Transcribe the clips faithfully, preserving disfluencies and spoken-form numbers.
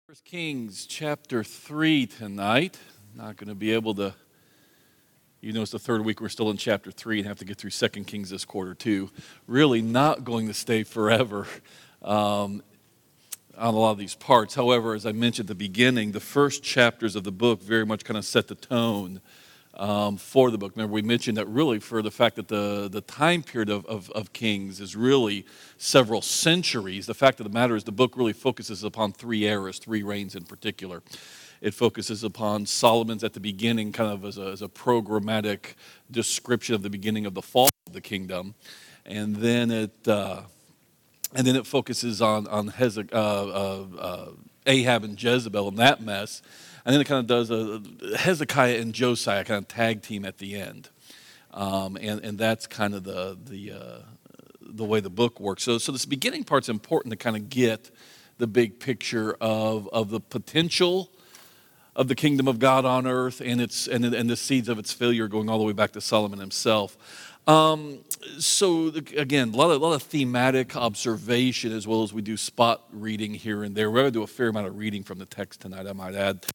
First Kings chapter three tonight. Not going to be able to, you know, it's the third week we're still in chapter three and have to get through Second Kings this quarter too. Really not going to stay forever um, on a lot of these parts. However, as I mentioned at the beginning, the first chapters of the book very much kind of set the tone um, for the book. Remember, we mentioned that really for the fact that the, the time period of, of, of Kings is really several centuries. The fact of the matter is the book really focuses upon three eras, three reigns in particular. It focuses upon Solomon's at the beginning, kind of as a, as a programmatic description of the beginning of the fall of the kingdom. And then it uh, and then it focuses on, on Hezek, uh, uh, uh, Ahab and Jezebel and that mess. And then it kind of does a Hezekiah and Josiah kind of tag team at the end, um, and and that's kind of the the uh, the way the book works. So so this beginning part's important to kind of get the big picture of of the potential of the kingdom of God on earth and its and and the seeds of its failure going all the way back to Solomon himself. Um, so again, a lot of a lot of thematic observation as well as we do spot reading here and there. We're going to do a fair amount of reading from the text tonight, I might add.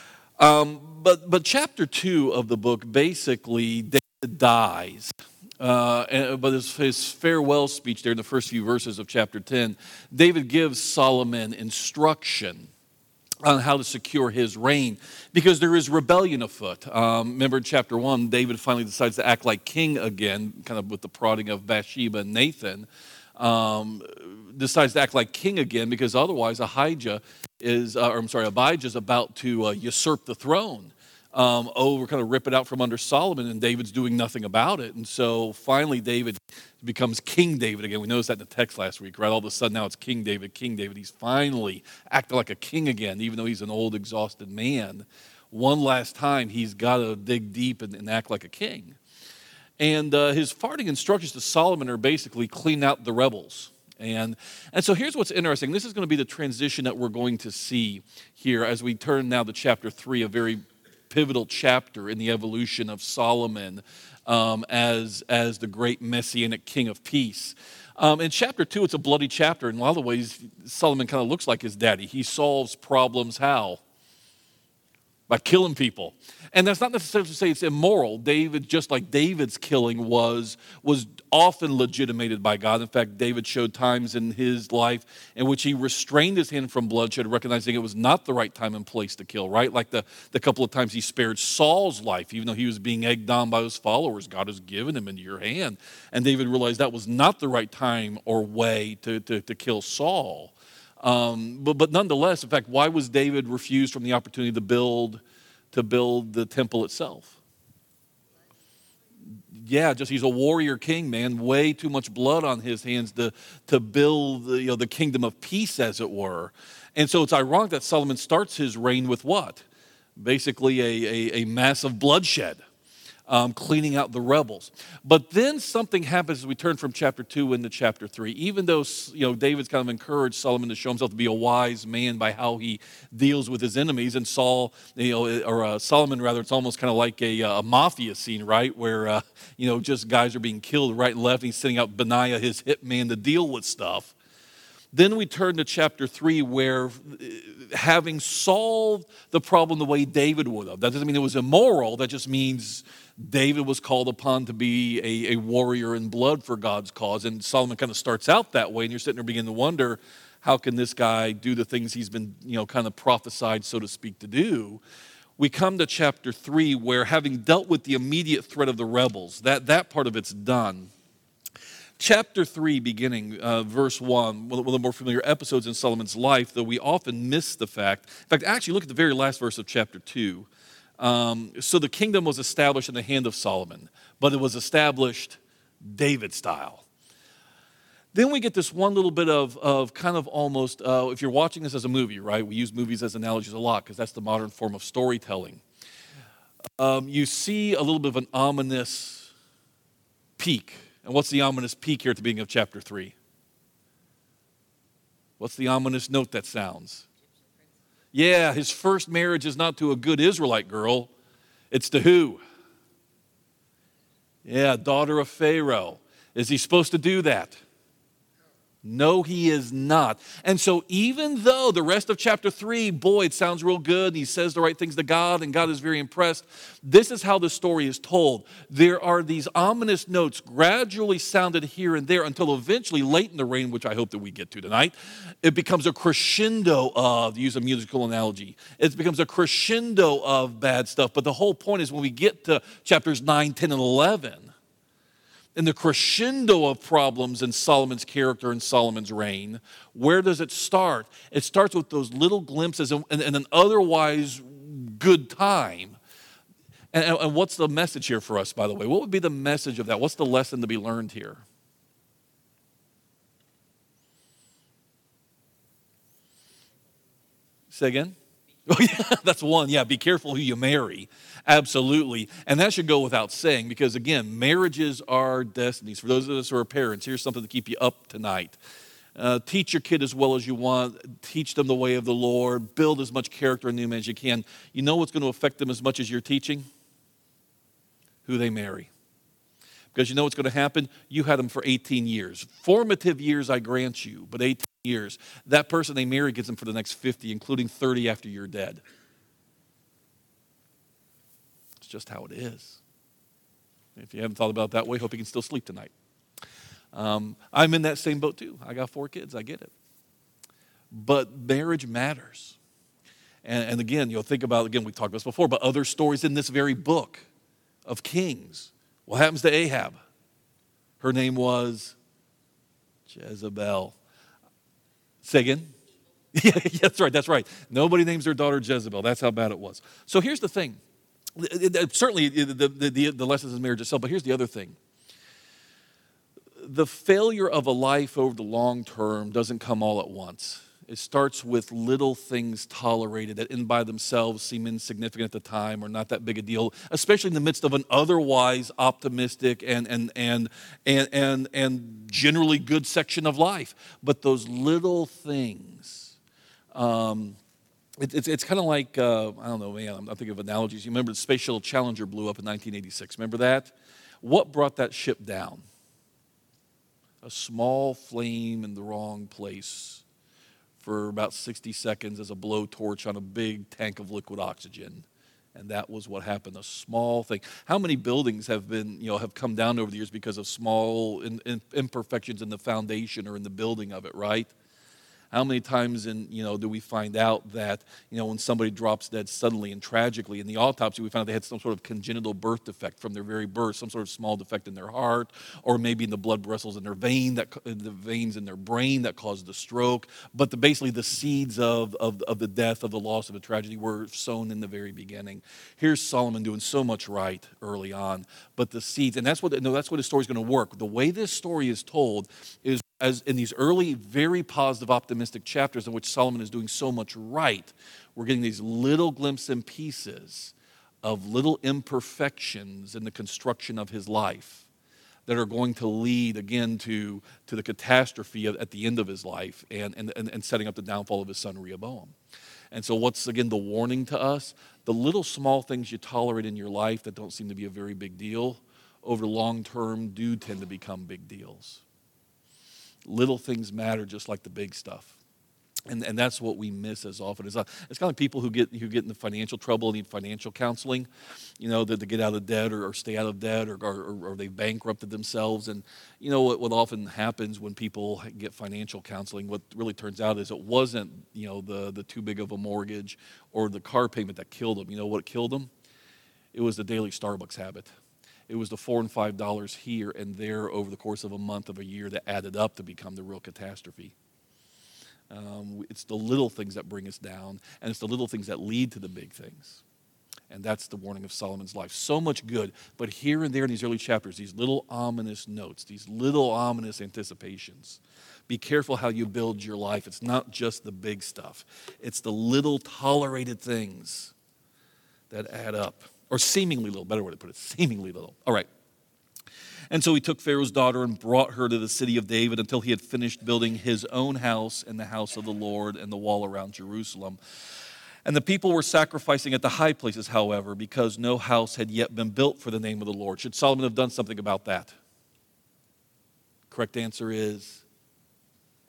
Um, but but chapter two of the book basically David dies, uh, and, but his, his farewell speech there in the first few verses of chapter ten, David gives Solomon instruction on how to secure his reign, because there is rebellion afoot. Um, remember in chapter one, David finally decides to act like king again, kind of with the prodding of Bathsheba and Nathan, um, decides to act like king again because otherwise Ahijah is, uh, or I'm sorry, Abijah is about to uh, usurp the throne. Um, oh, we're kind of rip it out from under Solomon, and David's doing nothing about it. And so finally David becomes King David again. We noticed that in the text last week, right? All of a sudden now it's King David, King David. He's finally acting like a king again, even though he's an old, exhausted man. One last time, he's got to dig deep and, and act like a king. And uh, his parting instructions to Solomon are basically clean out the rebels. And, and so here's what's interesting. This is going to be the transition that we're going to see here as we turn now to chapter three, a very pivotal chapter in the evolution of Solomon um, as, as the great messianic king of peace. Um, in chapter two, it's a bloody chapter. In a lot of ways, Solomon kind of looks like his daddy. He solves problems how? By killing people. And that's not necessarily to say it's immoral. David, just like David's killing was, was often legitimated by God. In fact, David showed times in his life in which he restrained his hand from bloodshed, recognizing it was not the right time and place to kill, right? Like the, the couple of times he spared Saul's life, even though he was being egged on by his followers. God has given him into your hand. And David realized that was not the right time or way to, to, to kill Saul. Um, but, but nonetheless, in fact, why was David refused from the opportunity to build to build the temple itself? Yeah, just he's a warrior king, man. Way too much blood on his hands to, to build the, you know, the kingdom of peace, as it were. And so it's ironic that Solomon starts his reign with what? Basically a, a, a massive bloodshed. Um, cleaning out the rebels. But then something happens as we turn from chapter two into chapter three. Even though, you know, David's kind of encouraged Solomon to show himself to be a wise man by how he deals with his enemies, and Saul, you know, or uh, Solomon rather, it's almost kind of like a, a mafia scene, right, where uh, you know, just guys are being killed right and left, and he's sending out Benaiah, his hitman, to deal with stuff. Then we turn to chapter three, where having solved the problem the way David would have, that doesn't mean it was immoral, that just means David was called upon to be a, a warrior in blood for God's cause. And Solomon kind of starts out that way, and you're sitting there beginning to wonder, how can this guy do the things he's been, you know, kind of prophesied, so to speak, to do? We come to chapter three, where having dealt with the immediate threat of the rebels, that, that part of it's done. Chapter three, beginning uh, verse one, one of the more familiar episodes in Solomon's life, though we often miss the fact. In fact, actually, look at the very last verse of chapter two. Um, so the kingdom was established in the hand of Solomon, but it was established David style. Then we get this one little bit of, of kind of almost, uh, if you're watching this as a movie, right? We use movies as analogies a lot because that's the modern form of storytelling. Um, you see a little bit of an ominous peak. And what's the ominous peak here at the beginning of chapter three? What's the ominous note that sounds? Yeah, his first marriage is not to a good Israelite girl. It's to who? Yeah, daughter of Pharaoh. Is he supposed to do that? No, he is not. And so even though the rest of chapter three, boy, it sounds real good, and he says the right things to God, and God is very impressed, this is how the story is told. There are these ominous notes gradually sounded here and there until eventually, late in the reign, which I hope that we get to tonight, it becomes a crescendo of, to use a musical analogy, it becomes a crescendo of bad stuff. But the whole point is when we get to chapters nine, ten, and eleven, in the crescendo of problems in Solomon's character and Solomon's reign, where does it start? It starts with those little glimpses and, and, and an otherwise good time. And, and, and what's the message here for us, by the way? What would be the message of that? What's the lesson to be learned here? Say again? Oh, yeah, that's one. Yeah, be careful who you marry. Absolutely. And that should go without saying because, again, marriages are destinies. For those of us who are parents, here's something to keep you up tonight. Uh, teach your kid as well as you want. Teach them the way of the Lord. Build as much character in them as you can. You know what's going to affect them as much as you're teaching? Who they marry. Because you know what's going to happen? You had them for eighteen years. Formative years, I grant you, but eighteen years. That person they marry gets them for the next fifty, including thirty after you're dead. It's just how it is. If you haven't thought about it that way, hope you can still sleep tonight. Um, I'm in that same boat too. I got four kids. I get it. But marriage matters. And, and again, you'll think about, again, we talked about this before, but other stories in this very book of Kings. What happens to Ahab? Her name was Jezebel. Say again? Yeah, that's right, that's right. Nobody names their daughter Jezebel. That's how bad it was. So here's the thing. It, it, certainly the, the, the, the lessons in marriage itself, but here's the other thing. The failure of a life over the long term doesn't come all at once. It starts with little things tolerated that in by themselves seem insignificant at the time or not that big a deal, especially in the midst of an otherwise optimistic and and and and and, and generally good section of life. But those little things, um, it, it's it's kind of like, uh, I don't know, man, I'm, I'm thinking of analogies. You remember the Space Shuttle Challenger blew up in nineteen eighty-six. Remember that? What brought that ship down? A small flame in the wrong place for about sixty seconds as a blowtorch on a big tank of liquid oxygen. And that was what happened, a small thing. How many buildings have been, you know, have come down over the years because of small in, in, imperfections in the foundation or in the building of it, right? How many times in, you know, do we find out that, you know, when somebody drops dead suddenly and tragically, in the autopsy we found out they had some sort of congenital birth defect from their very birth, some sort of small defect in their heart, or maybe in the blood vessels in their vein, that the veins in their brain that caused the stroke. But the, basically the seeds of, of, of the death, of the loss, of the tragedy were sown in the very beginning. Here's Solomon doing so much right early on, but the seeds, and that's what, no, that's what his story is going to work. The way this story is told is as in these early, very positive, optimistic chapters in which Solomon is doing so much right, we're getting these little glimpses and pieces of little imperfections in the construction of his life that are going to lead, again, to, to the catastrophe at the end of his life and, and, and setting up the downfall of his son Rehoboam. And so what's, again, the warning to us? The little small things you tolerate in your life that don't seem to be a very big deal, over long term do tend to become big deals. Little things matter just like the big stuff. And and that's what we miss as often. It's, uh, it's kind of like people who get who get into financial trouble, need financial counseling, you know, that to get out of debt or, or stay out of debt or, or, or they've bankrupted themselves. And, you know, what, what often happens when people get financial counseling, what really turns out is it wasn't, you know, the, the too big of a mortgage or the car payment that killed them. You know what killed them? It was the daily Starbucks habit. It was the four and five dollars here and there over the course of a month of a year that added up to become the real catastrophe. Um, it's the little things that bring us down, and it's the little things that lead to the big things. And that's the warning of Solomon's life. So much good, but here and there in these early chapters, these little ominous notes, these little ominous anticipations. Be careful how you build your life. It's not just the big stuff. It's the little tolerated things that add up. Or seemingly little, better way to put it, seemingly little. All right. And so he took Pharaoh's daughter and brought her to the city of David until he had finished building his own house and the house of the Lord and the wall around Jerusalem. And the people were sacrificing at the high places, however, because no house had yet been built for the name of the Lord. Should Solomon have done something about that? Correct answer is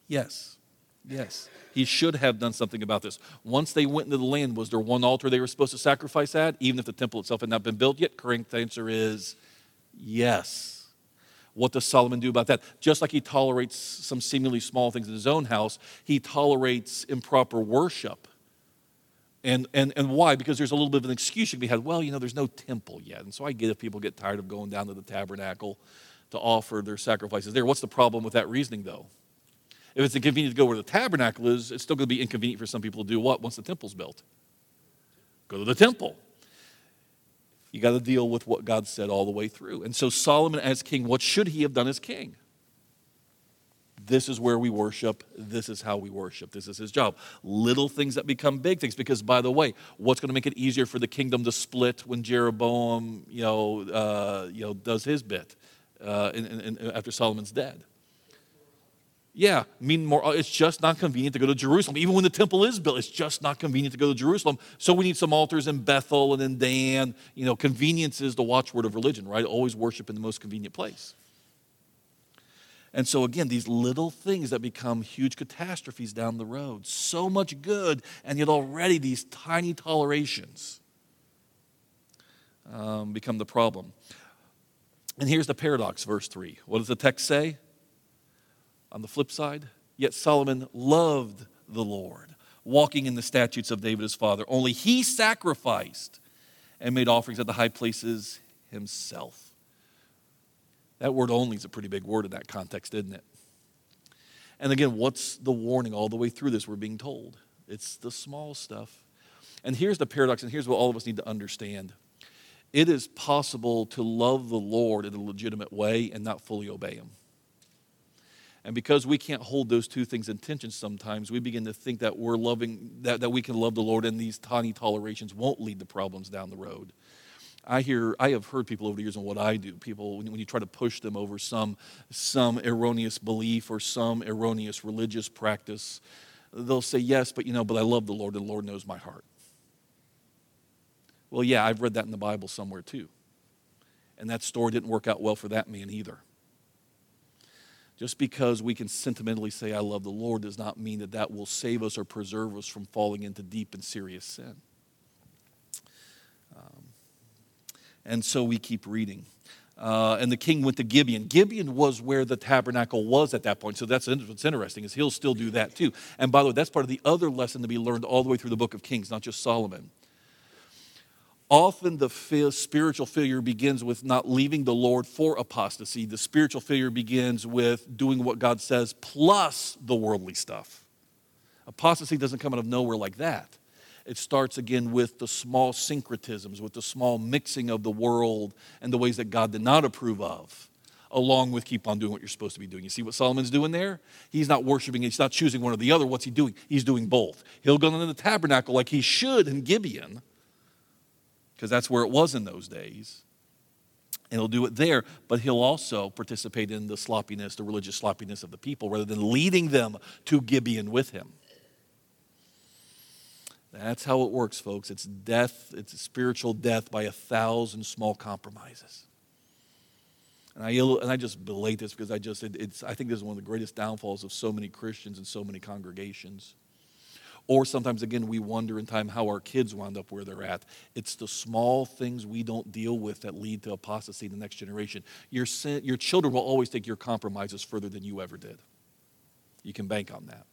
Yes. Yes. He should have done something about this. Once they went into the land, was there one altar they were supposed to sacrifice at, even if the temple itself had not been built yet? Correct answer is yes. What does Solomon do about that? Just like he tolerates some seemingly small things in his own house, he tolerates improper worship. And, and, and why? Because there's a little bit of an excuse you can be had. Well, you know, there's no temple yet. And so I get if people get tired of going down to the tabernacle to offer their sacrifices there. What's the problem with that reasoning, though? If it's inconvenient to go where the tabernacle is, it's still going to be inconvenient for some people to do what once the temple's built? Go to the temple. You got to deal with what God said all the way through. And so Solomon as king, what should he have done as king? This is where we worship. This is how we worship. This is his job. Little things that become big things. Because, by the way, what's going to make it easier for the kingdom to split when Jeroboam, you know, uh, you know, does his bit uh, in, in, in, after Solomon's dead? Yeah, mean more. It's just not convenient to go to Jerusalem. Even when the temple is built, it's just not convenient to go to Jerusalem. So we need some altars in Bethel and in Dan. You know, convenience is the watchword of religion, right? Always worship in the most convenient place. And so again, these little things that become huge catastrophes down the road. So much good, and yet already these tiny tolerations um, become the problem. And here's the paradox, verse three. What does the text say? On the flip side, yet Solomon loved the Lord, walking in the statutes of David his father. Only he sacrificed and made offerings at the high places himself. That word only is a pretty big word in that context, isn't it? And again, what's the warning all the way through this we're being told? It's the small stuff. And here's the paradox, and here's what all of us need to understand. It is possible to love the Lord in a legitimate way and not fully obey him. And because we can't hold those two things in tension sometimes, we begin to think that we're loving, that, that we can love the Lord and these tiny tolerations won't lead to problems down the road. I hear, I have heard people over the years on what I do. People, when you try to push them over some, some erroneous belief or some erroneous religious practice, they'll say, yes, but you know, but I love the Lord and the Lord knows my heart. Well, yeah, I've read that in the Bible somewhere too. And that story didn't work out well for that man either. Just because we can sentimentally say, I love the Lord, does not mean that that will save us or preserve us from falling into deep and serious sin. Um, and so we keep reading. Uh, and the king went to Gibeon. Gibeon was where the tabernacle was at that point. So that's what's interesting, is he'll still do that too. And by the way, that's part of the other lesson to be learned all the way through the book of Kings, not just Solomon. Often the fa- spiritual failure begins with not leaving the Lord for apostasy. The spiritual failure begins with doing what God says plus the worldly stuff. Apostasy doesn't come out of nowhere like that. It starts again with the small syncretisms, with the small mixing of the world and the ways that God did not approve of, along with keep on doing what you're supposed to be doing. You see what Solomon's doing there? He's not worshiping, he's not choosing one or the other. What's he doing? He's doing both. He'll go into the tabernacle like he should in Gibeon, because that's where it was in those days. And he'll do it there, but he'll also participate in the sloppiness, the religious sloppiness of the people, rather than leading them to Gibeon with him. That's how it works, folks. It's death, it's a spiritual death by a thousand small compromises. And I, and I just belate this because I just, it, it's, I think this is one of the greatest downfalls of so many Christians and so many congregations. Or sometimes, again, we wonder in time how our kids wound up where they're at. It's the small things we don't deal with that lead to apostasy in the next generation. Your, sin, your children will always take your compromises further than you ever did. You can bank on that.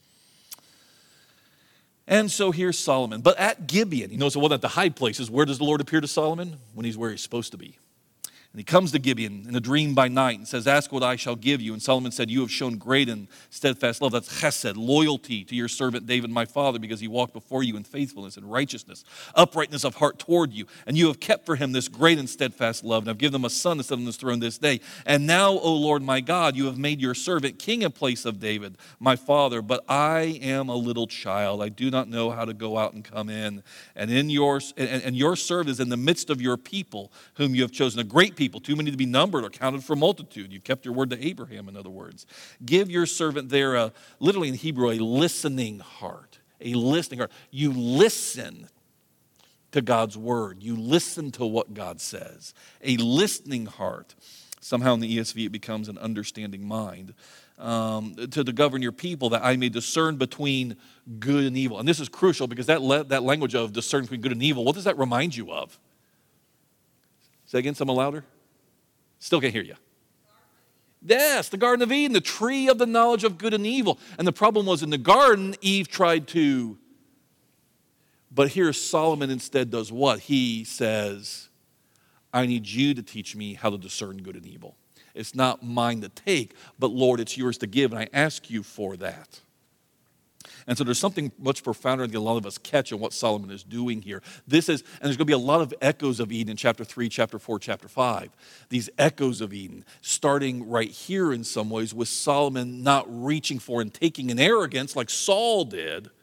And so here's Solomon. But at Gibeon, you notice it wasn't at the high places. Where does the Lord appear to Solomon? When he's where he's supposed to be. And he comes to Gibeon in a dream by night and says, ask what I shall give you. And Solomon said, you have shown great and steadfast love. That's chesed, loyalty to your servant David, my father, because he walked before you in faithfulness and righteousness, uprightness of heart toward you. And you have kept for him this great and steadfast love. And I've given him a son to sit on this throne this day. And now, O Lord my God, you have made your servant king in place of David, my father. But I am a little child. I do not know how to go out and come in. And in your and, and your servant is in the midst of your people, whom you have chosen, a great people. People, too many to be numbered or counted for multitude. You kept your word to Abraham, in other words. Give your servant there, a, literally in Hebrew, a listening heart. A listening heart. You listen to God's word. You listen to what God says. A listening heart. Somehow in the E S V it becomes an understanding mind. um, to, to govern your people, that I may discern between good and evil. And this is crucial because that, le- that language of discern between good and evil, what does that remind you of? Say again, someone louder. Still can't hear you. Yes, the Garden of Eden, the tree of the knowledge of good and evil. And the problem was in the garden, Eve tried to, but here Solomon instead does what? He says, I need you to teach me how to discern good and evil. It's not mine to take, but Lord, it's yours to give, and I ask you for that. And so there's something much profounder than a lot of us catch in what Solomon is doing here. This is, and there's going to be a lot of echoes of Eden in chapter three, chapter four, chapter five. These echoes of Eden, starting right here in some ways with Solomon not reaching for and taking in arrogance like Saul did,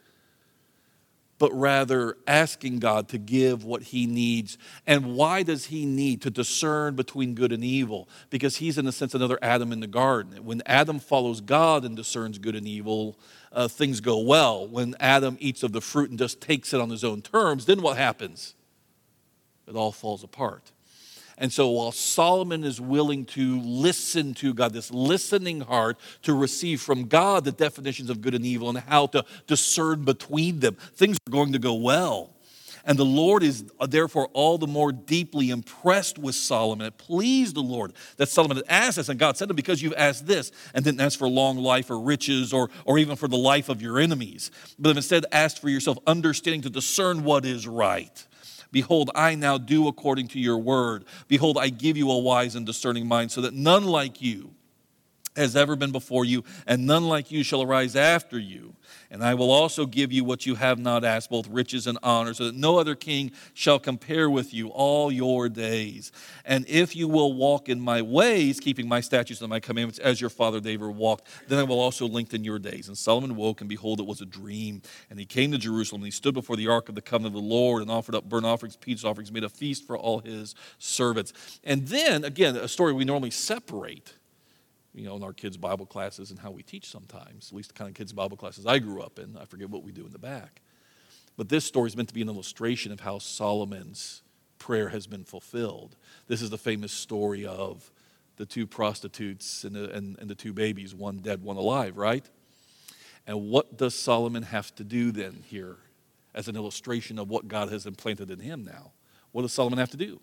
but rather asking God to give what he needs. And why does he need to discern between good and evil? Because he's, in a sense, another Adam in the garden. When Adam follows God and discerns good and evil, uh, things go well. When Adam eats of the fruit and just takes it on his own terms, then what happens? It all falls apart. And so while Solomon is willing to listen to God, this listening heart to receive from God the definitions of good and evil and how to discern between them, things are going to go well. And the Lord is therefore all the more deeply impressed with Solomon. It pleased the Lord that Solomon had asked this, and God said to him, because you've asked this, and didn't ask for long life or riches or, or even for the life of your enemies, but instead asked for yourself understanding to discern what is right. Behold, I now do according to your word. Behold, I give you a wise and discerning mind, so that none like you has ever been before you, and none like you shall arise after you. And I will also give you what you have not asked, both riches and honor, so that no other king shall compare with you all your days. And if you will walk in my ways, keeping my statutes and my commandments, as your father David walked, then I will also lengthen your days. And Solomon woke, and behold, it was a dream. And he came to Jerusalem, and he stood before the ark of the covenant of the Lord, and offered up burnt offerings, peace offerings, made a feast for all his servants. And then, again, a story we normally separate, you know, in our kids' Bible classes and how we teach sometimes, at least the kind of kids' Bible classes I grew up in. I forget what we do in the back. But this story is meant to be an illustration of how Solomon's prayer has been fulfilled. This is the famous story of the two prostitutes and the, and, and the two babies, one dead, one alive, right? And what does Solomon have to do then here as an illustration of what God has implanted in him now? What does Solomon have to do?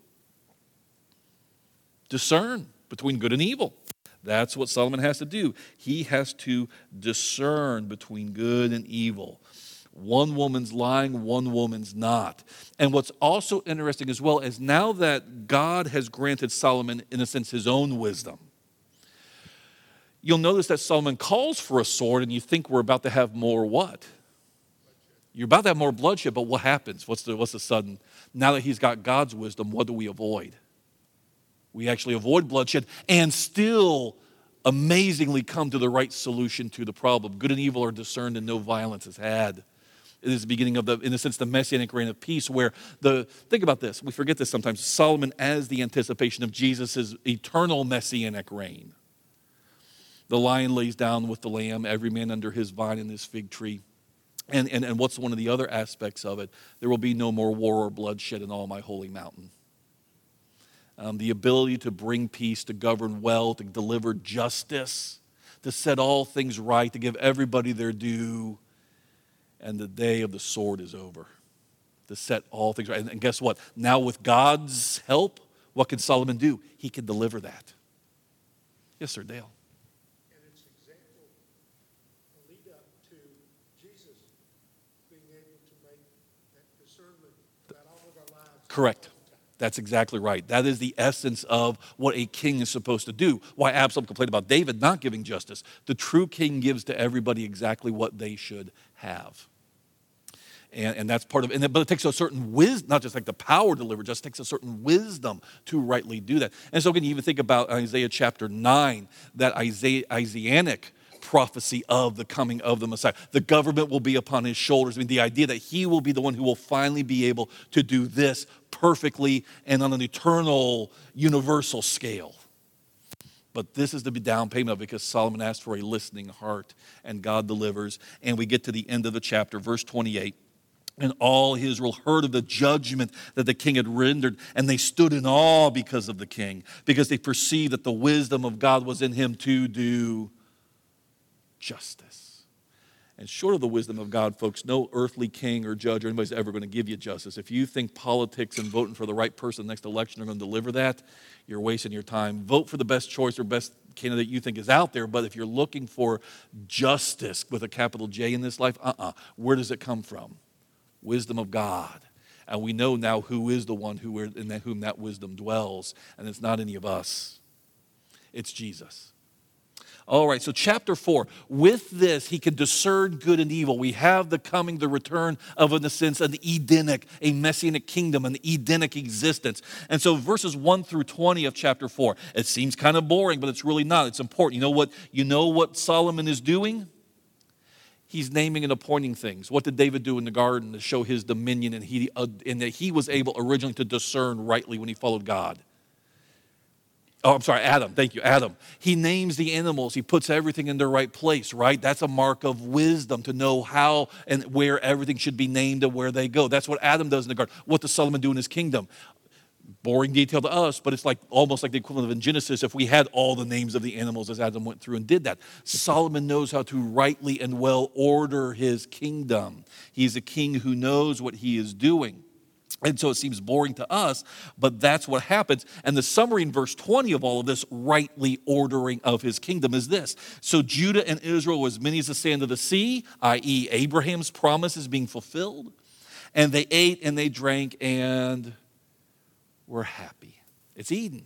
Discern between good and evil. That's what Solomon has to do. He has to discern between good and evil. One woman's lying, one woman's not. And what's also interesting as well is now that God has granted Solomon, in a sense, his own wisdom, you'll notice that Solomon calls for a sword, and you think we're about to have more what? You're about to have more bloodshed, but what happens? What's the, what's the sudden? Now that he's got God's wisdom, what do we avoid? We actually avoid bloodshed and still amazingly come to the right solution to the problem. Good and evil are discerned and no violence is had. It is the beginning of the, in a sense, the messianic reign of peace where the, think about this, we forget this sometimes, Solomon as the anticipation of Jesus' eternal messianic reign. The lion lays down with the lamb, every man under his vine and his fig tree. And, and, and what's one of the other aspects of it? There will be no more war or bloodshed in all my holy mountain. Um, the ability to bring peace, to govern well, to deliver justice, to set all things right, to give everybody their due. And the day of the sword is over. To set all things right. And, and guess what? Now with God's help, what can Solomon do? He can deliver that. Yes, sir, Dale. And it's example, a lead up to Jesus being able to make that discernment about all of our lives. Correct. That's exactly right. That is the essence of what a king is supposed to do. Why Absalom complained about David not giving justice. The true king gives to everybody exactly what they should have. And, and that's part of it. But it takes a certain wisdom, not just like the power to deliver, just takes a certain wisdom to rightly do that. And so again, you even think about Isaiah chapter nine, that Isaiah, Isaianic prophecy of the coming of the Messiah. The government will be upon his shoulders. I mean, the idea that he will be the one who will finally be able to do this perfectly and on an eternal, universal scale. But this is the down payment of it because Solomon asked for a listening heart and God delivers. And we get to the end of the chapter, verse twenty-eight. And all Israel heard of the judgment that the king had rendered, and they stood in awe because of the king, because they perceived that the wisdom of God was in him to do justice. And short of the wisdom of God, folks, no earthly king or judge or anybody's ever going to give you justice. If you think politics and voting for the right person in the next election are going to deliver that, you're wasting your time. Vote for the best choice or best candidate you think is out there, but if you're looking for justice with a capital J in this life, uh-uh. Where does it come from? Wisdom of God. And we know now who is the one who in whom that wisdom dwells, and it's not any of us. It's Jesus. All right, so chapter four. With this, he can discern good and evil. We have the coming, the return of, in a sense, an Edenic, a messianic kingdom, an Edenic existence. And so verses one through twenty of chapter four. It seems kind of boring, but it's really not. It's important. You know what, you know what Solomon is doing? He's naming and appointing things. What did David do in the garden to show his dominion and, he, uh, and that he was able originally to discern rightly when he followed God? Oh, I'm sorry, Adam. Thank you, Adam. He names the animals. He puts everything in their right place, right? That's a mark of wisdom to know how and where everything should be named and where they go. That's what Adam does in the garden. What does Solomon do in his kingdom? Boring detail to us, but it's like almost like the equivalent of in Genesis if we had all the names of the animals as Adam went through and did that. Solomon knows how to rightly and well order his kingdom. He's a king who knows what he is doing. And so it seems boring to us, but that's what happens. And the summary in verse twenty of all of this rightly ordering of his kingdom is this. So Judah and Israel were as many as the sand of the sea, that is. Abraham's promise is being fulfilled. And they ate and they drank and were happy. It's Eden.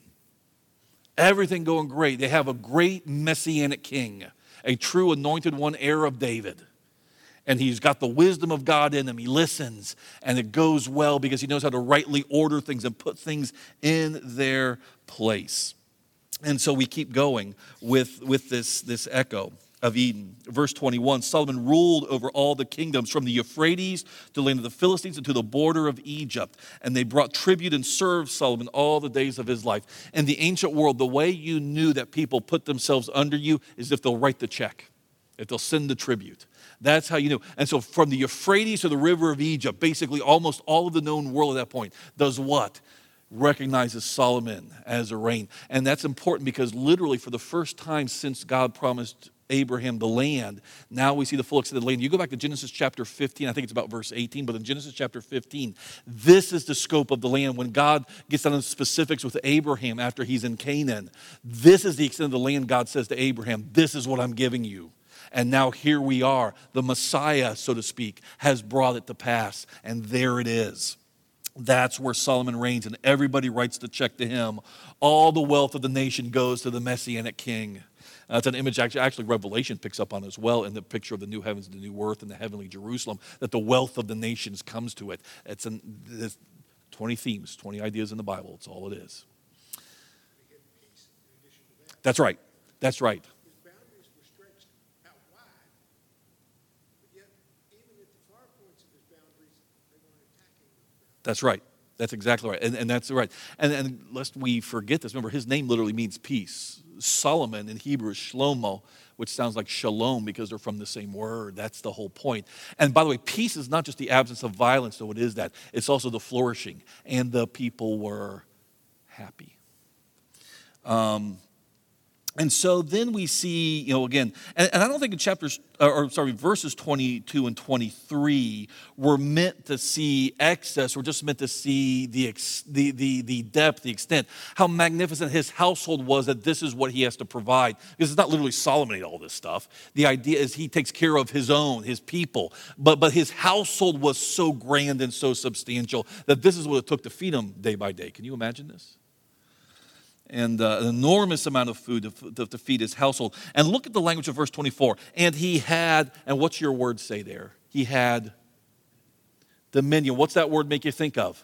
Everything going great. They have a great messianic king, a true anointed one, heir of David. And he's got the wisdom of God in him. He listens, and it goes well because he knows how to rightly order things and put things in their place. And so we keep going with, with this, this echo of Eden. Verse twenty-one, Solomon ruled over all the kingdoms from the Euphrates to the land of the Philistines and to the border of Egypt. And they brought tribute and served Solomon all the days of his life. In the ancient world, the way you knew that people put themselves under you is if they'll write the check, if they'll send the tribute. That's how you knew. And so from the Euphrates to the river of Egypt, basically almost all of the known world at that point does what? Recognizes Solomon as a reign. And that's important because literally for the first time since God promised Abraham the land, now we see the full extent of the land. You go back to Genesis chapter fifteen, I think it's about verse eighteen, but in Genesis chapter fifteen, this is the scope of the land. When God gets down to the specifics with Abraham after he's in Canaan, this is the extent of the land God says to Abraham, this is what I'm giving you. And now here we are. The Messiah, so to speak, has brought it to pass. And there it is. That's where Solomon reigns, and everybody writes the check to him. All the wealth of the nation goes to the Messianic king. That's an image actually, actually Revelation picks up on as well in the picture of the new heavens and the new earth and the heavenly Jerusalem, that the wealth of the nations comes to it. It's, an, it's twenty themes, twenty ideas in the Bible. It's all it is. That's right. That's right. That's right. That's exactly right. And, and that's right. And, and lest we forget this, remember, his name literally means peace. Solomon in Hebrew is Shlomo, which sounds like shalom because they're from the same word. That's the whole point. And by the way, peace is not just the absence of violence, though it is that. It's also the flourishing. And the people were happy. Um, And so then we see, you know, again, and, and I don't think in chapters, or, or sorry, verses twenty-two and twenty-three we're meant to see excess. We're just meant to see the, ex, the, the, the depth, the extent, how magnificent his household was that this is what he has to provide. Because it's not literally Solomon ate all this stuff. The idea is he takes care of his own, his people. But, but his household was so grand and so substantial that this is what it took to feed him day by day. Can you imagine this? And uh, an enormous amount of food to, to, to feed his household. And look at the language of verse twenty-four. And he had, and what's your word say there? He had dominion. What's that word make you think of?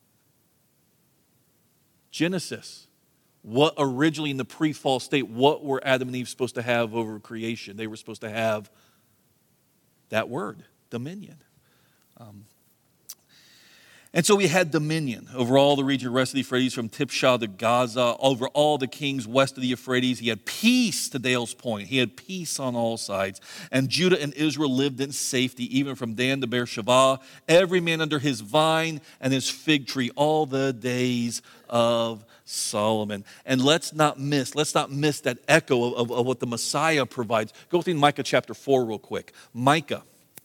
Genesis. What originally in the pre-fall state, what were Adam and Eve supposed to have over creation? They were supposed to have that word, dominion. Um, And so he had dominion over all the region west of the Euphrates, from Tipshah to Gaza, over all the kings west of the Euphrates. He had peace to Dale's Point. He had peace on all sides. And Judah and Israel lived in safety, even from Dan to Beersheba, every man under his vine and his fig tree, all the days of Solomon. And let's not miss, let's not miss that echo of, of, of what the Messiah provides. Go through Micah chapter four real quick. Micah.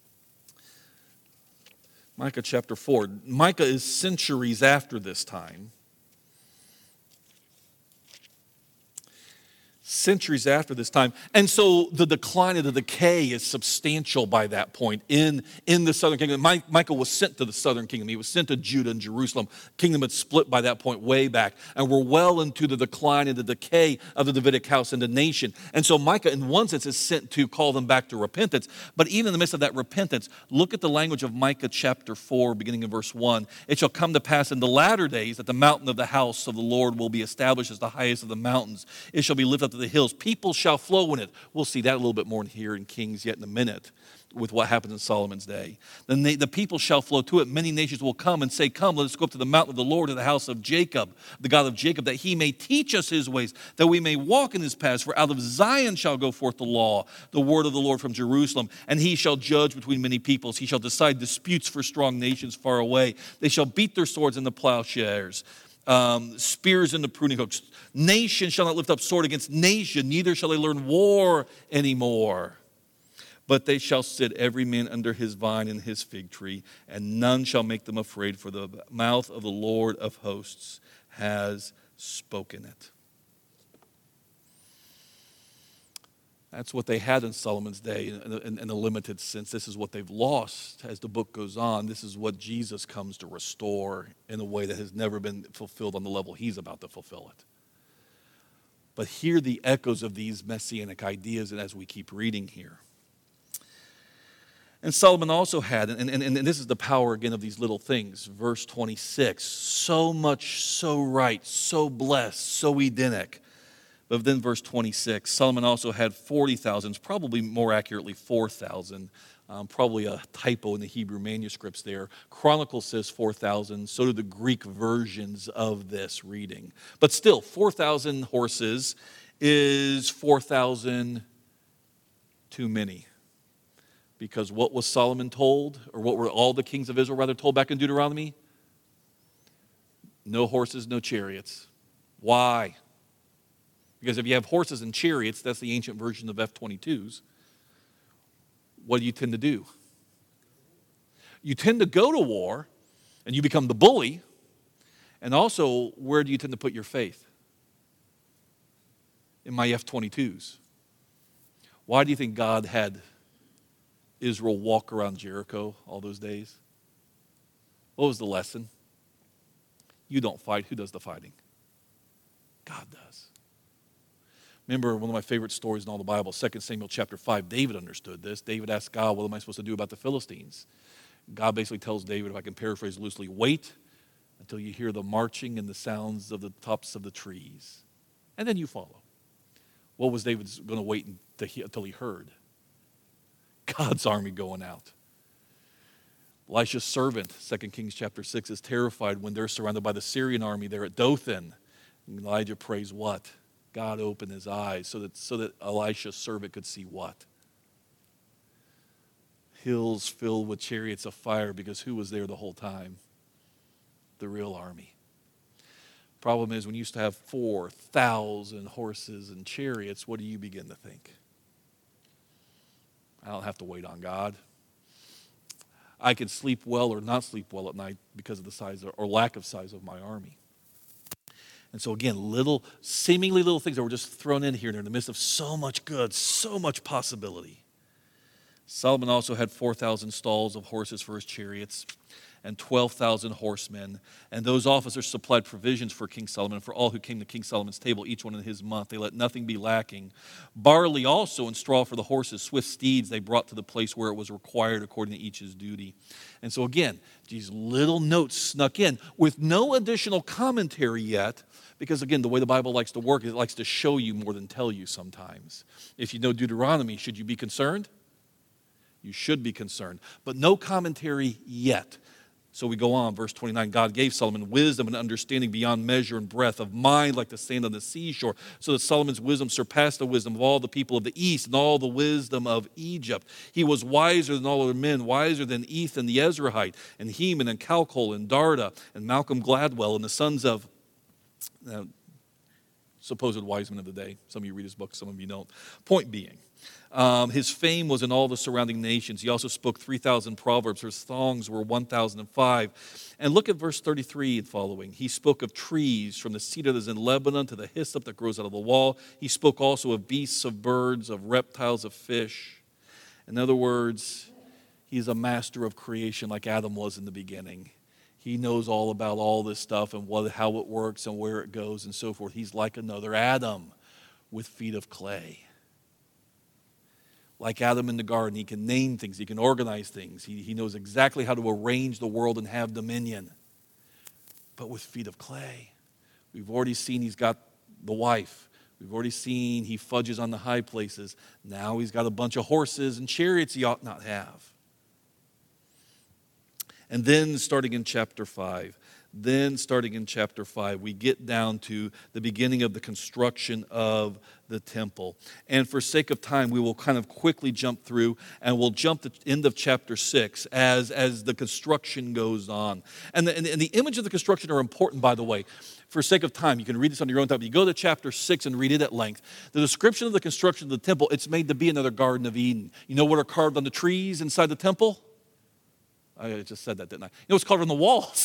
Micah chapter four. Micah is centuries after this time. Centuries after this time. And so the decline of the decay is substantial by that point in, in the southern kingdom. My, Michael was sent to the southern kingdom. He was sent to Judah and Jerusalem. Kingdom had split by that point way back. And we're well into the decline and the decay of the Davidic house and the nation. And so Micah, in one sense, is sent to call them back to repentance. But even in the midst of that repentance, look at the language of Micah chapter four, beginning in verse one. It shall come to pass in the latter days that the mountain of the house of the Lord will be established as the highest of the mountains. It shall be lifted up to the hills. People shall flow in it. We'll see that a little bit more in here in Kings yet in a minute with what happens in Solomon's day. Then the people shall flow to it. Many nations will come and say, come, let us go up to the mountain of the Lord, to the house of Jacob, the God of Jacob, that he may teach us his ways, that we may walk in his paths. For out of Zion shall go forth the law, the word of the Lord from Jerusalem. And he shall judge between many peoples. He shall decide disputes for strong nations far away. They shall beat their swords into plowshares. Um, spears in the pruning hooks. Nation shall not lift up sword against nation, neither shall they learn war anymore. But they shall sit every man under his vine and his fig tree, and none shall make them afraid, for the mouth of the Lord of hosts has spoken it. That's what they had in Solomon's day in a, in a limited sense. This is what they've lost as the book goes on. This is what Jesus comes to restore in a way that has never been fulfilled on the level he's about to fulfill it. But hear the echoes of these messianic ideas as we keep reading here. And Solomon also had, and, and, and this is the power again of these little things, verse twenty-six, so much so right, so blessed, so Edenic. But then verse twenty-six, Solomon also had forty thousand, probably more accurately four thousand, um, probably a typo in the Hebrew manuscripts there. Chronicles says four thousand, so do the Greek versions of this reading. But still, four thousand horses is four thousand too many. Because what was Solomon told, or what were all the kings of Israel rather told back in Deuteronomy? No horses, no chariots. Why? Because if you have horses and chariots, that's the ancient version of F twenty-twos, what do you tend to do? You tend to go to war, and you become the bully, and also, where do you tend to put your faith? In my F twenty-twos. Why do you think God had Israel walk around Jericho all those days? What was the lesson? You don't fight. Who does the fighting? God does. Remember one of my favorite stories in all the Bible, Second Samuel chapter five, David understood this. David asked God, what am I supposed to do about the Philistines? God basically tells David, if I can paraphrase loosely, wait until you hear the marching and the sounds of the tops of the trees, and then you follow. What was David going to wait until he heard? God's army going out. Elisha's servant, Second Kings chapter six, is terrified when they're surrounded by the Syrian army there at Dothan. And Elijah prays what? God opened his eyes so that, so that Elisha's servant could see what? Hills filled with chariots of fire, because who was there the whole time? The real army. Problem is, when you used to have four thousand horses and chariots, what do you begin to think? I don't have to wait on God. I can sleep well or not sleep well at night because of the size or lack of size of my army. And so again, little, seemingly little things that were just thrown in here in the midst of so much good, so much possibility. Solomon also had four thousand stalls of horses for his chariots and twelve thousand horsemen. And those officers supplied provisions for King Solomon, for all who came to King Solomon's table, each one in his month. They let nothing be lacking. Barley also and straw for the horses, swift steeds they brought to the place where it was required according to each's duty. And so again, these little notes snuck in with no additional commentary yet, because again, the way the Bible likes to work, it likes to show you more than tell you sometimes. If you know Deuteronomy, should you be concerned? You should be concerned. But no commentary yet. So we go on, verse twenty-nine, God gave Solomon wisdom and understanding beyond measure and breadth of mind like the sand on the seashore, so that Solomon's wisdom surpassed the wisdom of all the people of the east and all the wisdom of Egypt. He was wiser than all other men, wiser than Ethan the Ezrahite, and Heman and Calcol and Darda and Malcolm Gladwell and the sons of uh, supposed wise men of the day. Some of you read his book, some of you don't. Point being, Um, his fame was in all the surrounding nations. He also spoke three thousand proverbs. His songs were one thousand five. And look at verse thirty-three and following. He spoke of trees, from the cedar that is in Lebanon to the hyssop that grows out of the wall. He spoke also of beasts, of birds, of reptiles, of fish. In other words, he's a master of creation like Adam was in the beginning. He knows all about all this stuff and what, how it works and where it goes and so forth. He's like another Adam with feet of clay. Like Adam in the garden, he can name things, he can organize things. He, he knows exactly how to arrange the world and have dominion. But with feet of clay. We've already seen he's got the wife. We've already seen he fudges on the high places. Now he's got a bunch of horses and chariots he ought not have. And then starting in chapter five, then starting in chapter five, we get down to the beginning of the construction of the temple. And for sake of time, we will kind of quickly jump through, and we'll jump to the end of chapter six as, as the construction goes on. And the, and the image of the construction are important, by the way. For sake of time, you can read this on your own time. You go to chapter six and read it at length. The description of the construction of the temple, it's made to be another Garden of Eden. You know what are carved on the trees inside the temple? I just said that, didn't I? You know what's carved on the walls?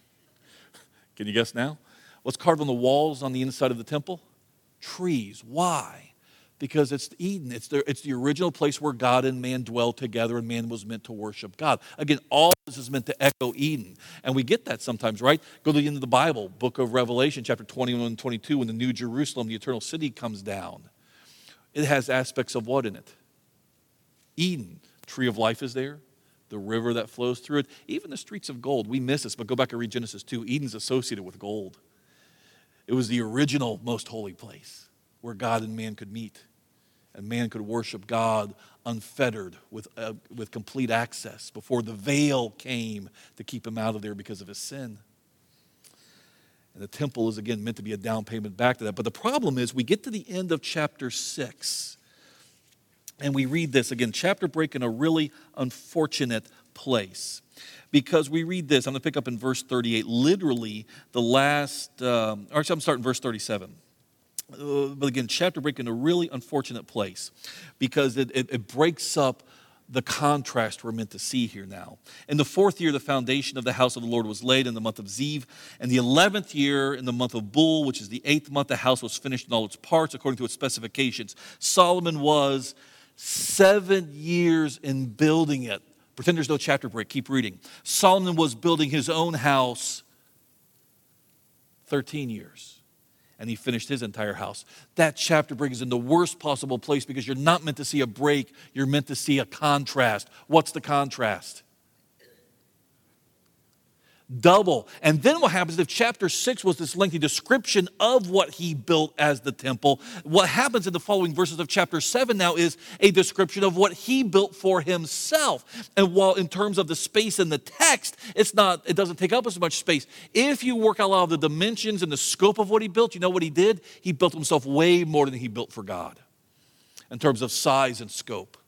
Can you guess now? What's carved on the walls on the inside of the temple? Trees. Why? Because it's Eden. It's the, it's the original place where God and man dwell together, and man was meant to worship God. Again, all this is meant to echo Eden. And we get that sometimes, right? Go to the end of the Bible, book of Revelation, chapter twenty-one and twenty-two, when the New Jerusalem, the eternal city, comes down. It has aspects of what in it? Eden. Tree of life is there. The river that flows through it, even the streets of gold. We miss this, but go back and read Genesis two. Eden's associated with gold. It was the original most holy place where God and man could meet, and man could worship God unfettered with, uh, with complete access before the veil came to keep him out of there because of his sin. And the temple is, again, meant to be a down payment back to that. But the problem is we get to the end of chapter six, and we read this, again, chapter break in a really unfortunate place. Because we read this, I'm going to pick up in verse thirty-eight, literally the last, um, or actually I'm starting verse thirty-seven. Uh, but again, chapter break in a really unfortunate place because it, it, it breaks up the contrast we're meant to see here now. In the fourth year, the foundation of the house of the Lord was laid in the month of Ziv. And the eleventh year, in the month of Bul, which is the eighth month, the house was finished in all its parts according to its specifications. Solomon was seven years in building it. Pretend there's no chapter break. Keep reading. Solomon was building his own house thirteen years. And he finished his entire house. That chapter break is in the worst possible place because you're not meant to see a break. You're meant to see a contrast. What's the contrast? Double. And then what happens if chapter six was this lengthy description of what he built as the temple? What happens in the following verses of chapter seven now is a description of what he built for himself. And while in terms of the space in the text, it's not, it doesn't take up as much space. If you work out all the dimensions and the scope of what he built, you know what he did? He built himself way more than he built for God in terms of size and scope.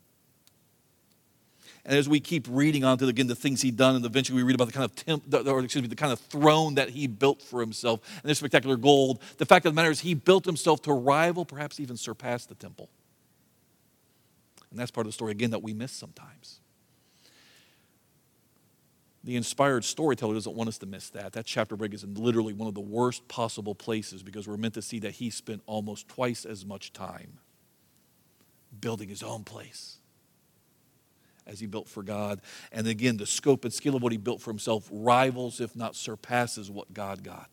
And as we keep reading on to, again, the things he'd done, and eventually we read about the kind of temp, or excuse me, the kind of throne that he built for himself, and the spectacular gold. The fact of the matter is he built himself to rival, perhaps even surpass the temple. And that's part of the story, again, that we miss sometimes. The inspired storyteller doesn't want us to miss that. That chapter break is in literally one of the worst possible places because we're meant to see that he spent almost twice as much time building his own place as he built for God. And again, the scope and scale of what he built for himself rivals, if not surpasses, what God got.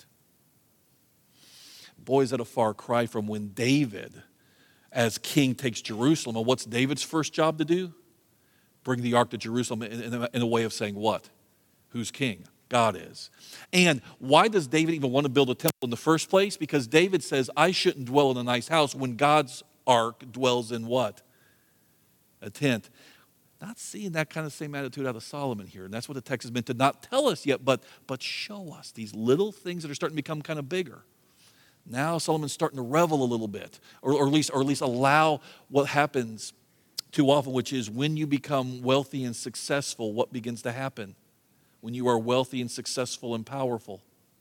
Boy, is that a far cry from when David, as king, takes Jerusalem. And what's David's first job to do? Bring the ark to Jerusalem in, in, a, in a way of saying what? Who's king? God is. And why does David even want to build a temple in the first place? Because David says, I shouldn't dwell in a nice house when God's ark dwells in what? A tent. Not seeing that kind of same attitude out of Solomon here. And that's what the text is meant to not tell us yet, but, but show us these little things that are starting to become kind of bigger. Now Solomon's starting to revel a little bit, or, or, at least, or at least allow what happens too often, which is when you become wealthy and successful, what begins to happen? When you are wealthy and successful and powerful,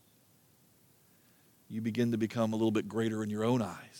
you begin to become a little bit greater in your own eyes.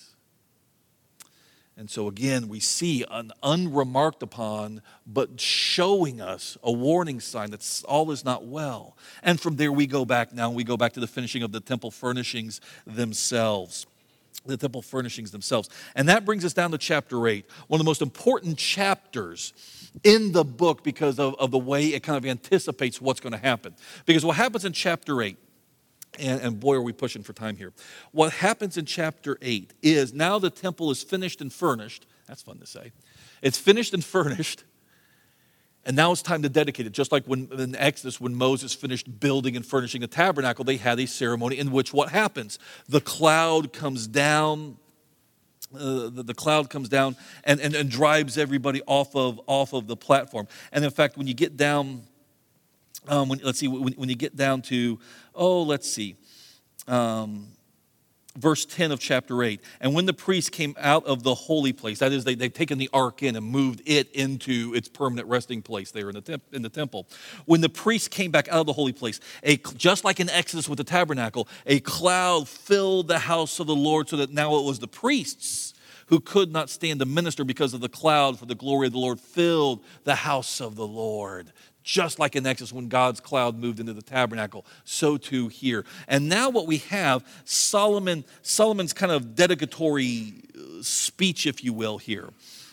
And so again, we see an unremarked upon, but showing us a warning sign that all is not well. And from there we go back now, we go back to the finishing of the temple furnishings themselves. The temple furnishings themselves. And that brings us down to chapter eight, one of the most important chapters in the book because of, of the way it kind of anticipates what's going to happen. Because what happens in chapter eight, And, and boy, are we pushing for time here. What happens in chapter eight is now the temple is finished and furnished. That's fun to say. It's finished and furnished. And now it's time to dedicate it. Just like when in Exodus, when Moses finished building and furnishing the tabernacle, they had a ceremony in which what happens? The cloud comes down. Uh, the, the cloud comes down and, and, and drives everybody off of, off of the platform. And in fact, when you get down... Um, when, let's see, when, when you get down to, oh, let's see, um, verse ten of chapter eight. And when the priests came out of the holy place, that is, they, they've taken the ark in and moved it into its permanent resting place there in the, temp, in the temple. When the priests came back out of the holy place, a, just like in Exodus with the tabernacle, a cloud filled the house of the Lord so that now it was the priests who could not stand to minister because of the cloud, for the glory of the Lord filled the house of the Lord. Just like in Exodus when God's cloud moved into the tabernacle, so too here. And now what we have, Solomon, Solomon's kind of dedicatory speech, if you will, here.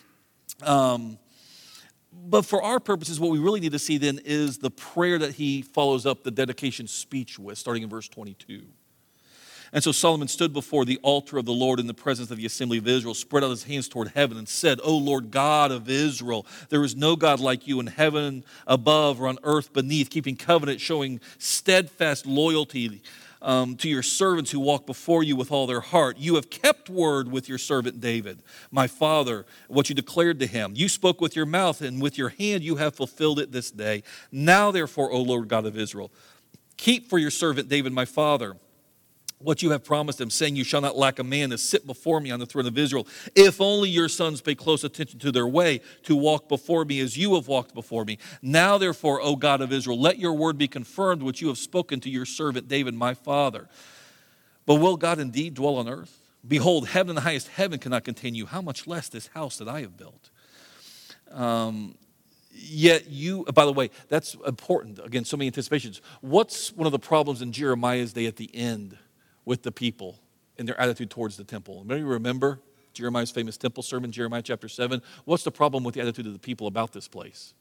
Um, but for our purposes, what we really need to see then is the prayer that he follows up the dedication speech with, starting in verse twenty-two. And so Solomon stood before the altar of the Lord in the presence of the assembly of Israel, spread out his hands toward heaven and said, O Lord God of Israel, there is no God like you in heaven above or on earth beneath, keeping covenant, showing steadfast loyalty um, to your servants who walk before you with all their heart. You have kept word with your servant David, my father, what you declared to him. You spoke with your mouth, and with your hand you have fulfilled it this day. Now therefore, O Lord God of Israel, keep for your servant David, my father, what you have promised him, saying, you shall not lack a man to sit before me on the throne of Israel. If only your sons pay close attention to their way, to walk before me as you have walked before me. Now, therefore, O God of Israel, let your word be confirmed, which you have spoken to your servant David, my father. But will God indeed dwell on earth? Behold, heaven and the highest heaven cannot contain you. How much less this house that I have built? Um... Yet you, by the way, that's important. Again, so many anticipations. What's one of the problems in Jeremiah's day at the end with the people and their attitude towards the temple? Maybe remember Jeremiah's famous temple sermon, Jeremiah chapter seven. What's the problem with the attitude of the people about this place?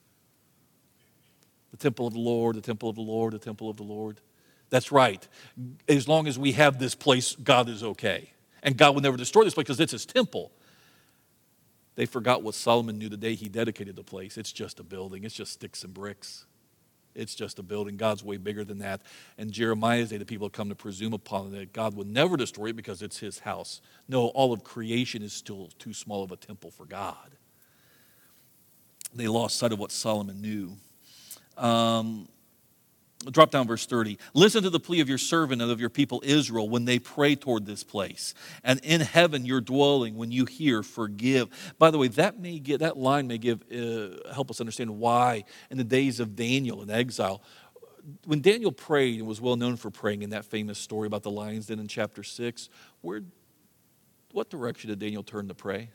The temple of the Lord, the temple of the Lord, the temple of the Lord. That's right. As long as we have this place, God is okay. And God will never destroy this place because it's his temple. They forgot what Solomon knew the day he dedicated the place. It's just a building. It's just sticks and bricks. It's just a building. God's way bigger than that. And Jeremiah's day, the people have come to presume upon it that God would never destroy it because it's his house. No, all of creation is still too small of a temple for God. They lost sight of what Solomon knew. Um, drop down verse thirty. Listen to the plea of your servant and of your people Israel when they pray toward this place. And in heaven your dwelling, when you hear, forgive. By the way, that may get that line may give uh, help us understand why in the days of Daniel in exile, when Daniel prayed and was well known for praying in that famous story about the lion's den in chapter six, where what direction did Daniel turn to pray?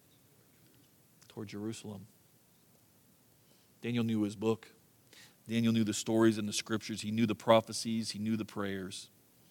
Toward Jerusalem. Daniel knew his book. Daniel knew the stories and the scriptures. He knew the prophecies. He knew the prayers.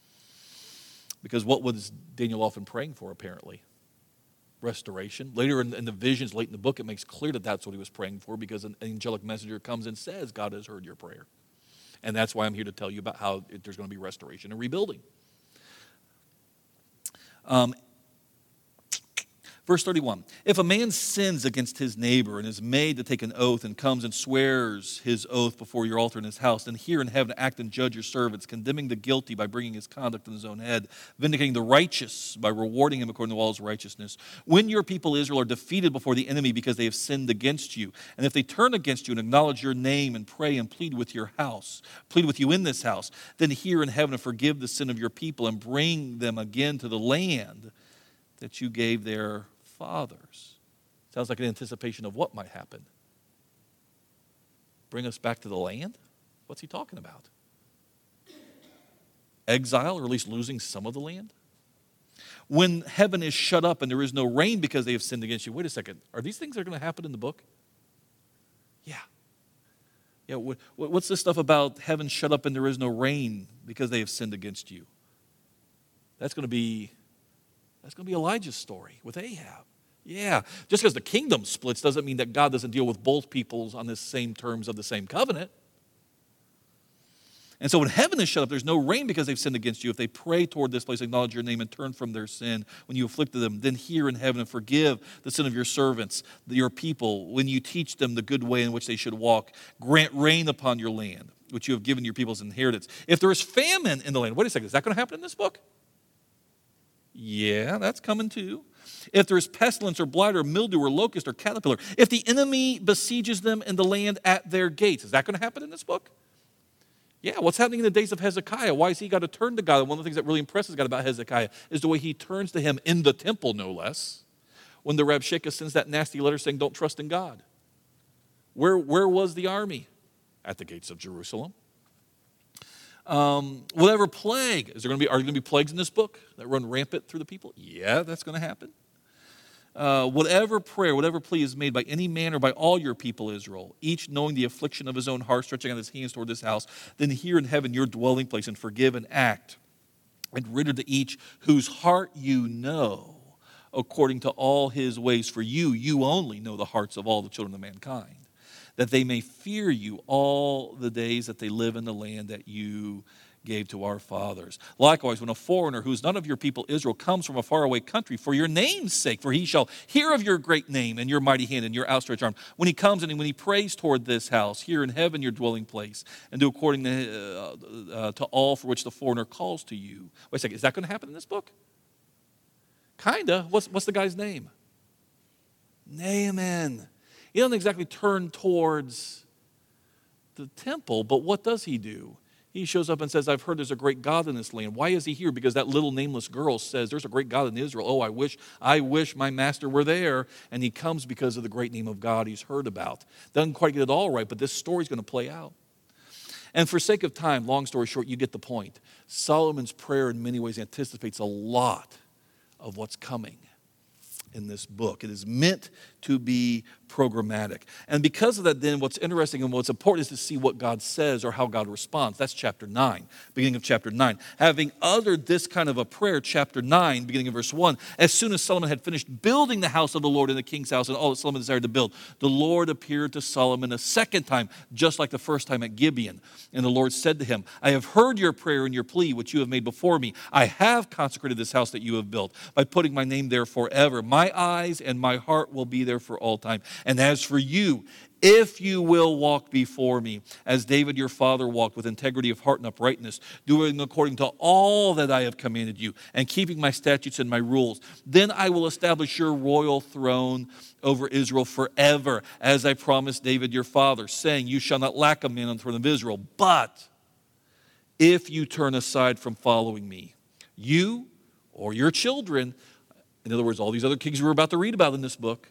Because what was Daniel often praying for, apparently? Restoration. Later in, in the visions, late in the book, it makes clear that that's what he was praying for because an angelic messenger comes and says, God has heard your prayer. And that's why I'm here to tell you about how there's going to be restoration and rebuilding. Um, Verse thirty-one, if a man sins against his neighbor and is made to take an oath and comes and swears his oath before your altar in his house, then hear in heaven act and judge your servants, condemning the guilty by bringing his conduct on his own head, vindicating the righteous by rewarding him according to all his righteousness. When your people Israel are defeated before the enemy because they have sinned against you, and if they turn against you and acknowledge your name and pray and plead with your house, plead with you in this house, then hear in heaven and forgive the sin of your people and bring them again to the land that you gave their fathers. Sounds like an anticipation of what might happen. Bring us back to the land? What's he talking about? Exile, or at least losing some of the land? When heaven is shut up and there is no rain because they have sinned against you. Wait a second. Are these things that are going to happen in the book? Yeah. Yeah. What's this stuff about heaven shut up and there is no rain because they have sinned against you? That's going to be that's going to be Elijah's story with Ahab. Yeah, just because the kingdom splits doesn't mean that God doesn't deal with both peoples on the same terms of the same covenant. And so when heaven is shut up, there's no rain because they've sinned against you. If they pray toward this place, acknowledge your name, and turn from their sin when you afflicted them, then hear in heaven and forgive the sin of your servants, your people, when you teach them the good way in which they should walk. Grant rain upon your land, which you have given your people's inheritance. If there is famine in the land, wait a second, is that going to happen in this book? Yeah, that's coming too. If there is pestilence or blight or mildew or locust or caterpillar, if the enemy besieges them in the land at their gates, is that going to happen in this book? Yeah, what's happening in the days of Hezekiah? Why has he got to turn to God? And one of the things that really impresses God about Hezekiah is the way he turns to him in the temple, no less, when the Rabshakeh sends that nasty letter saying, don't trust in God. Where, where was the army? At the gates of Jerusalem. Um, whatever plague, is there going to be, are there going to be plagues in this book that run rampant through the people? Yeah, that's going to happen. Uh, whatever prayer, whatever plea is made by any man or by all your people, Israel, each knowing the affliction of his own heart, stretching out his hands toward this house, then hear in heaven your dwelling place and forgive and act, and render to each whose heart you know, according to all his ways. For you, you only know the hearts of all the children of mankind, that they may fear you all the days that they live in the land that you gave to our fathers. Likewise, when a foreigner who is none of your people Israel comes from a faraway country for your name's sake, for he shall hear of your great name and your mighty hand and your outstretched arm. When he comes and when he prays toward this house, here in heaven your dwelling place, and do according to, uh, uh, to all for which the foreigner calls to you. Wait a second, is that going to happen in this book? Kinda. What's, what's the guy's name? Naaman. He doesn't exactly turn towards the temple, but what does he do? He shows up and says, I've heard there's a great God in this land. Why is he here? Because that little nameless girl says, there's a great God in Israel. Oh, I wish, I wish my master were there. And he comes because of the great name of God he's heard about. Doesn't quite get it all right, but this story's going to play out. And for sake of time, long story short, you get the point. Solomon's prayer in many ways anticipates a lot of what's coming in this book. It is meant to be programmatic. And because of that, then what's interesting and what's important is to see what God says or how God responds. That's chapter nine, beginning of chapter nine. Having uttered this kind of a prayer, chapter nine, beginning of verse one, as soon as Solomon had finished building the house of the Lord and the king's house and all that Solomon desired to build, the Lord appeared to Solomon a second time, just like the first time at Gibeon. And the Lord said to him, I have heard your prayer and your plea, which you have made before me. I have consecrated this house that you have built by putting my name there forever. My eyes and my heart will be there for all time. And as for you, if you will walk before me, as David your father walked with integrity of heart and uprightness, doing according to all that I have commanded you, and keeping my statutes and my rules, then I will establish your royal throne over Israel forever, as I promised David your father, saying, you shall not lack a man on the throne of Israel. But if you turn aside from following me, you or your children, in other words, all these other kings we're about to read about in this book,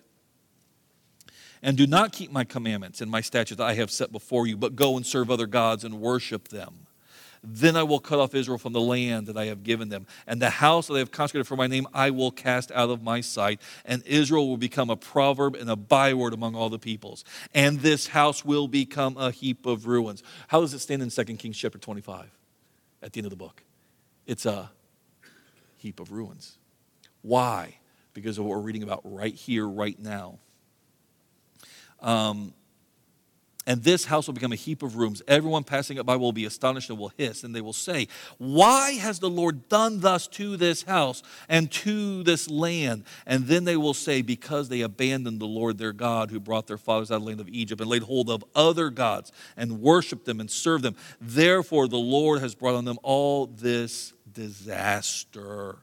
and do not keep my commandments and my statutes that I have set before you, but go and serve other gods and worship them, then I will cut off Israel from the land that I have given them. And the house that I have consecrated for my name I will cast out of my sight, and Israel will become a proverb and a byword among all the peoples. And this house will become a heap of ruins. How does it stand in Second Kings chapter twenty-five at the end of the book? It's a heap of ruins. Why? Because of what we're reading about right here, right now. Um, And this house will become a heap of rooms. Everyone passing it by will be astonished and will hiss, and they will say, why has the Lord done thus to this house and to this land? And then they will say, because they abandoned the Lord their God, who brought their fathers out of the land of Egypt, and laid hold of other gods, and worshiped them and served them. Therefore the Lord has brought on them all this disaster.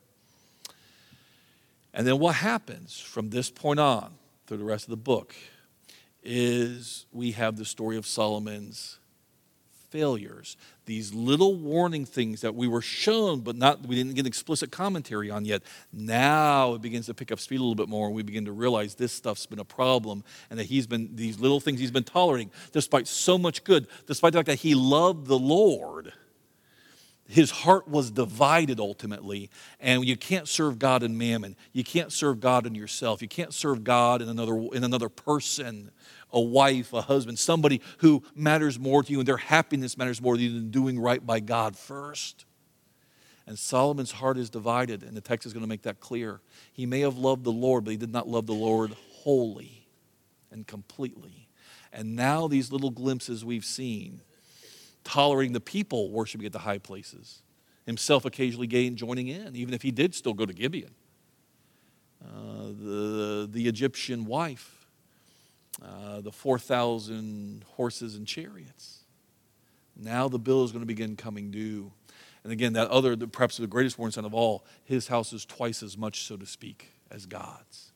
And then what happens from this point on through the rest of the book is we have the story of Solomon's failures. These little warning things that we were shown, but not we didn't get explicit commentary on yet. Now it begins to pick up speed a little bit more, and we begin to realize this stuff's been a problem, and that he's been, these little things he's been tolerating, despite so much good, despite the fact that he loved the Lord. His heart was divided ultimately, and you can't serve God in mammon. You can't serve God in yourself. You can't serve God in another, in another person, a wife, a husband, somebody who matters more to you, and their happiness matters more to you than doing right by God first. And Solomon's heart is divided, and the text is going to make that clear. He may have loved the Lord, but he did not love the Lord wholly and completely. And now these little glimpses we've seen, tolerating the people worshiping at the high places, himself occasionally gay and joining in, even if he did still go to Gibeon. Uh, the, the Egyptian wife, uh, the four thousand horses and chariots. Now the bill is going to begin coming due. And again, that other, perhaps the greatest warning sign of all, his house is twice as much, so to speak, as God's.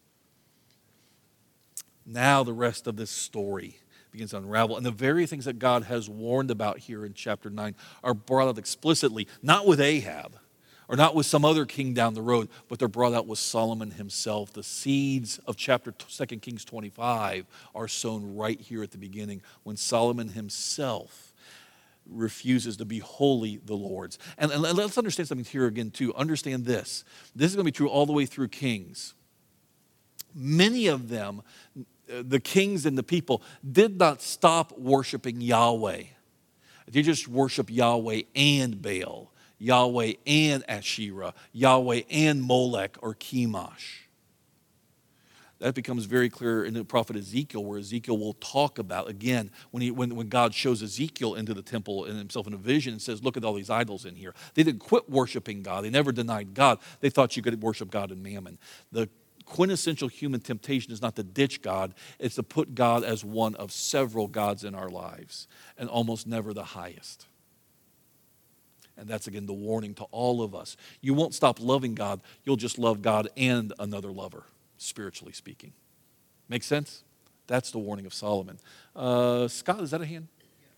Now the rest of this story begins to unravel. And the very things that God has warned about here in chapter nine are brought out explicitly, not with Ahab or not with some other king down the road, but they're brought out with Solomon himself. The seeds of chapter Second Kings twenty-five are sown right here at the beginning when Solomon himself refuses to be wholly the Lord's. And, and let's understand something here again too. Understand this. This is going to be true all the way through Kings. Many of them, the kings and the people, did not stop worshiping Yahweh. They just worship Yahweh and Baal, Yahweh and Asherah, Yahweh and Molech or Chemosh. That becomes very clear in the prophet Ezekiel, where Ezekiel will talk about, again, when, he, when, when God shows Ezekiel into the temple and himself in a vision and says, look at all these idols in here. They didn't quit worshiping God. They never denied God. They thought you could worship God in mammon. The quintessential human temptation is not to ditch God, it's to put God as one of several gods in our lives, and almost never the highest. And that's, again, the warning to all of us. You won't stop loving God, you'll just love God and another lover, spiritually speaking. Make sense? That's the warning of Solomon. Uh, Scott, is that a hand?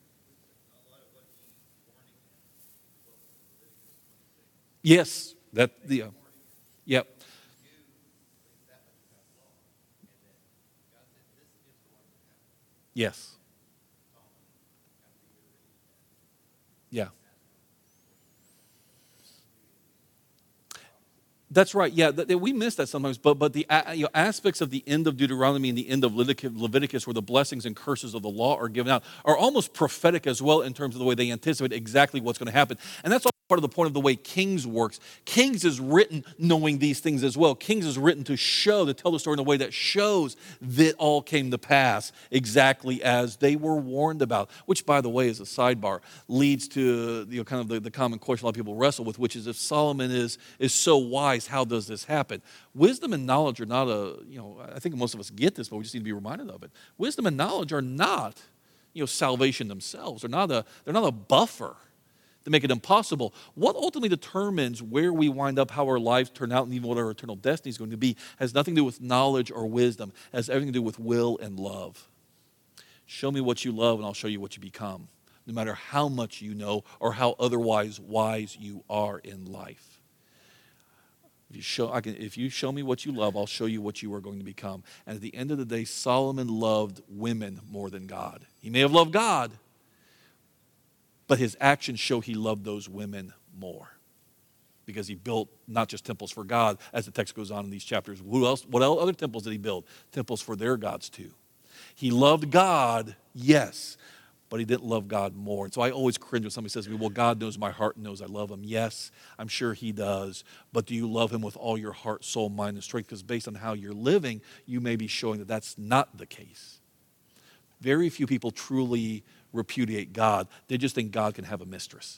Yes, that the uh, yep. Yes. Yeah. That's right. Yeah, th- th- we miss that sometimes. But but the uh, you know, aspects of the end of Deuteronomy and the end of Leviticus, Leviticus, where the blessings and curses of the law are given out, are almost prophetic as well in terms of the way they anticipate exactly what's going to happen. And that's all part of the point of the way Kings works. Kings is written knowing these things as well. Kings is written to show, to tell the story in a way that shows that all came to pass exactly as they were warned about. Which, by the way, as a sidebar, leads to you know kind of the, the common question a lot of people wrestle with, which is if Solomon is is so wise, how does this happen? Wisdom and knowledge are not a, you know, I think most of us get this, but we just need to be reminded of it. Wisdom and knowledge are not, you know, salvation themselves. They're not a, they're not a buffer to make it impossible. What ultimately determines where we wind up, how our lives turn out, and even what our eternal destiny is going to be, has nothing to do with knowledge or wisdom. It has everything to do with will and love. Show me what you love, and I'll show you what you become, no matter how much you know or how otherwise wise you are in life. If you show, I can, if you show me what you love, I'll show you what you are going to become. And at the end of the day, Solomon loved women more than God. He may have loved God, but his actions show he loved those women more, because he built not just temples for God, as the text goes on in these chapters. Who else? What other temples did he build? Temples for their gods too. He loved God, yes, but he didn't love God more. And so I always cringe when somebody says to me, well, God knows my heart and knows I love him. Yes, I'm sure he does. But do you love him with all your heart, soul, mind, and strength? Because based on how you're living, you may be showing that that's not the case. Very few people truly repudiate God. They just think God can have a mistress.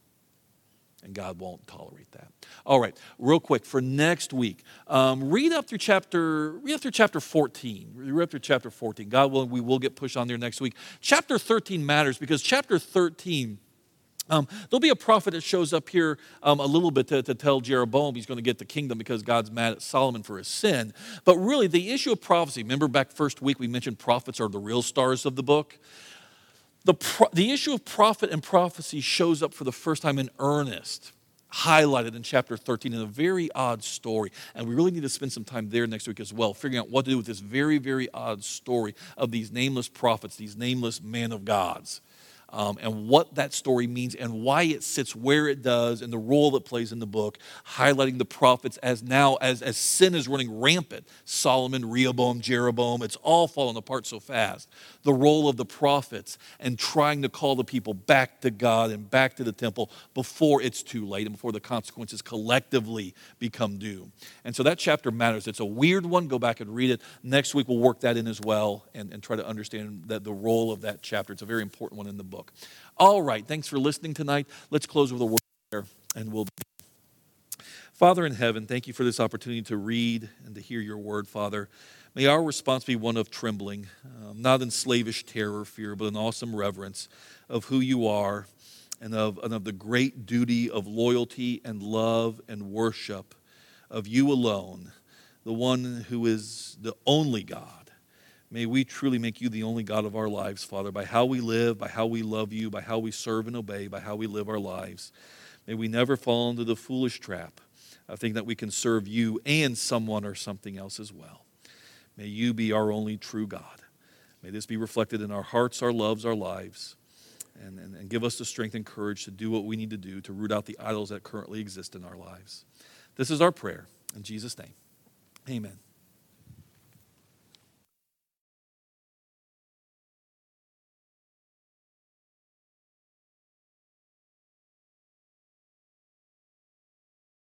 And God won't tolerate that. All right, real quick, for next week, um, read up through chapter read up through chapter fourteen. Read up through chapter fourteen. God willing, we will get pushed on there next week. Chapter thirteen matters because chapter thirteen, um, there'll be a prophet that shows up here um, a little bit to, to tell Jeroboam he's going to get the kingdom because God's mad at Solomon for his sin. But really, the issue of prophecy, remember back first week we mentioned prophets are the real stars of the book? The, pro- the issue of prophet and prophecy shows up for the first time in earnest, highlighted in chapter thirteen in a very odd story. And we really need to spend some time there next week as well, figuring out what to do with this very, very odd story of these nameless prophets, these nameless men of gods. Um, and what that story means and why it sits where it does and the role it plays in the book, highlighting the prophets as now, as, as sin is running rampant. Solomon, Rehoboam, Jeroboam, it's all falling apart so fast. The role of the prophets and trying to call the people back to God and back to the temple before it's too late and before the consequences collectively become due. And so that chapter matters. It's a weird one. Go back and read it. Next week we'll work that in as well and, and try to understand that the role of that chapter. It's a very important one in the book. All right, thanks for listening tonight. Let's close with a word of prayer, and we'll. Father in heaven, thank you for this opportunity to read and to hear your word, Father. May our response be one of trembling, um, not in slavish terror, fear, but an awesome reverence of who you are and of, and of the great duty of loyalty and love and worship of you alone, the one who is the only God. May we truly make you the only God of our lives, Father, by how we live, by how we love you, by how we serve and obey, by how we live our lives. May we never fall into the foolish trap of thinking that we can serve you and someone or something else as well. May you be our only true God. May this be reflected in our hearts, our loves, our lives, and, and, and give us the strength and courage to do what we need to do to root out the idols that currently exist in our lives. This is our prayer. In Jesus' name, amen.